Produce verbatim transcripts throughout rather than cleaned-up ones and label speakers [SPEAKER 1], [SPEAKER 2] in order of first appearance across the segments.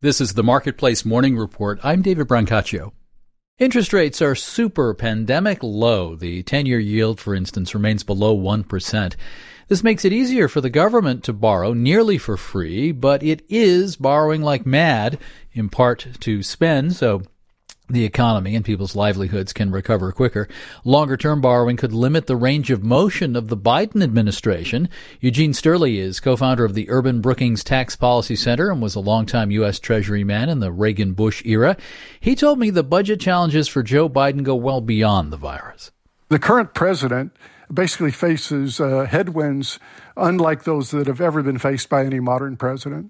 [SPEAKER 1] This is the Marketplace Morning Report. I'm David Brancaccio. Interest rates are super pandemic low. The ten-year yield, for instance, remains below one percent. This makes it easier for the government to borrow nearly for free, but it is borrowing like mad, in part to spend, so the economy and people's livelihoods can recover quicker. Longer-term borrowing could limit the range of motion of the Biden administration. Eugene Sterling is co-founder of the Urban Brookings Tax Policy Center and was a longtime U S. Treasury man in the Reagan-Bush era. He told me the budget challenges for Joe Biden go well beyond the virus.
[SPEAKER 2] The current president basically faces uh, headwinds unlike those that have ever been faced by any modern president.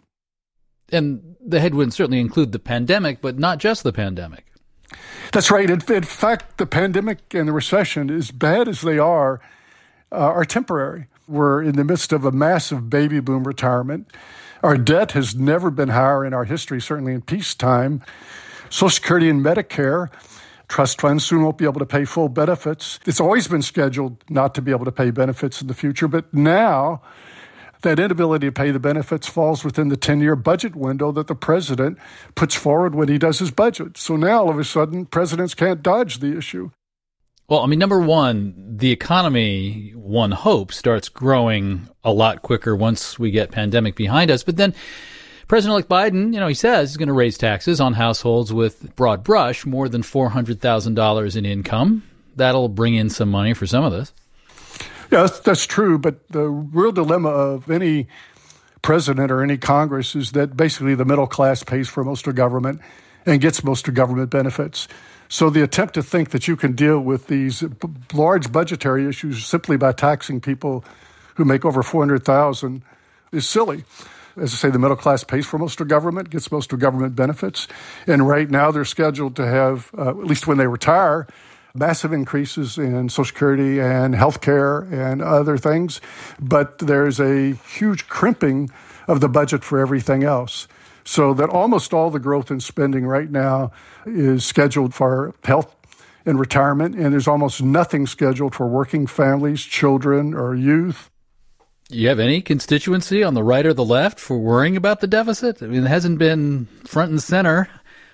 [SPEAKER 1] And the headwinds certainly include the pandemic, but not just the pandemic.
[SPEAKER 2] That's right. In, in fact, the pandemic and the recession, as bad as they are, uh, are temporary. We're in the midst of a massive baby boom retirement. Our debt has never been higher in our history, certainly in peacetime. Social Security and Medicare, trust funds soon won't be able to pay full benefits. It's always been scheduled not to be able to pay benefits in the future, but now that inability to pay the benefits falls within the ten-year budget window that the president puts forward when he does his budget. So now, all of a sudden, presidents can't dodge the issue.
[SPEAKER 1] Well, I mean, number one, the economy, one hopes, starts growing a lot quicker once we get pandemic behind us. But then President-elect Biden, you know, he says he's going to raise taxes on households with broad brush, more than four hundred thousand dollars in income. That'll bring in some money for some of this.
[SPEAKER 2] Yeah, that's, that's true, but the real dilemma of any president or any Congress is that basically the middle class pays for most of government and gets most of government benefits. So the attempt to think that you can deal with these b- large budgetary issues simply by taxing people who make over four hundred thousand dollars is silly. As I say, the middle class pays for most of government, gets most of government benefits, and right now they're scheduled to have, uh, at least when they retire, massive increases in Social Security and health care and other things, but there's a huge crimping of the budget for everything else. So that almost all the growth in spending right now is scheduled for health and retirement, and there's almost nothing scheduled for working families, children, or youth.
[SPEAKER 1] You have any constituency on the right or the left for worrying about the deficit? I mean, it hasn't been front and center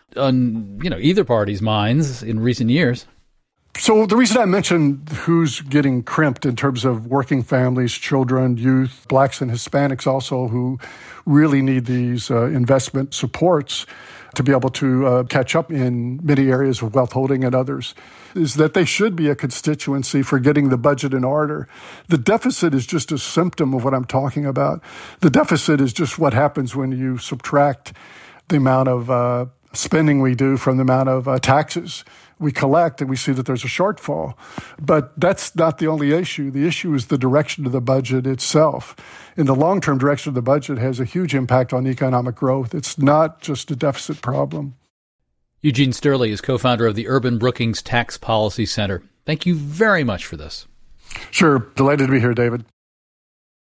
[SPEAKER 1] on, you know, either party's minds in recent years.
[SPEAKER 2] So the reason I mentioned who's getting crimped in terms of working families, children, youth, blacks and Hispanics also who really need these uh, investment supports to be able to uh, catch up in many areas of wealth holding and others, is that they should be a constituency for getting the budget in order. The deficit is just a symptom of what I'm talking about. The deficit is just what happens when you subtract the amount of uh, spending we do from the amount of uh, taxes we collect, and we see that there's a shortfall. But that's not the only issue. The issue is the direction of the budget itself. And the long-term direction of the budget has a huge impact on economic growth. It's not just a deficit problem.
[SPEAKER 1] Eugene Sterling is co-founder of the Urban Brookings Tax Policy Center. Thank you very much for this.
[SPEAKER 2] Sure. Delighted to be here, David.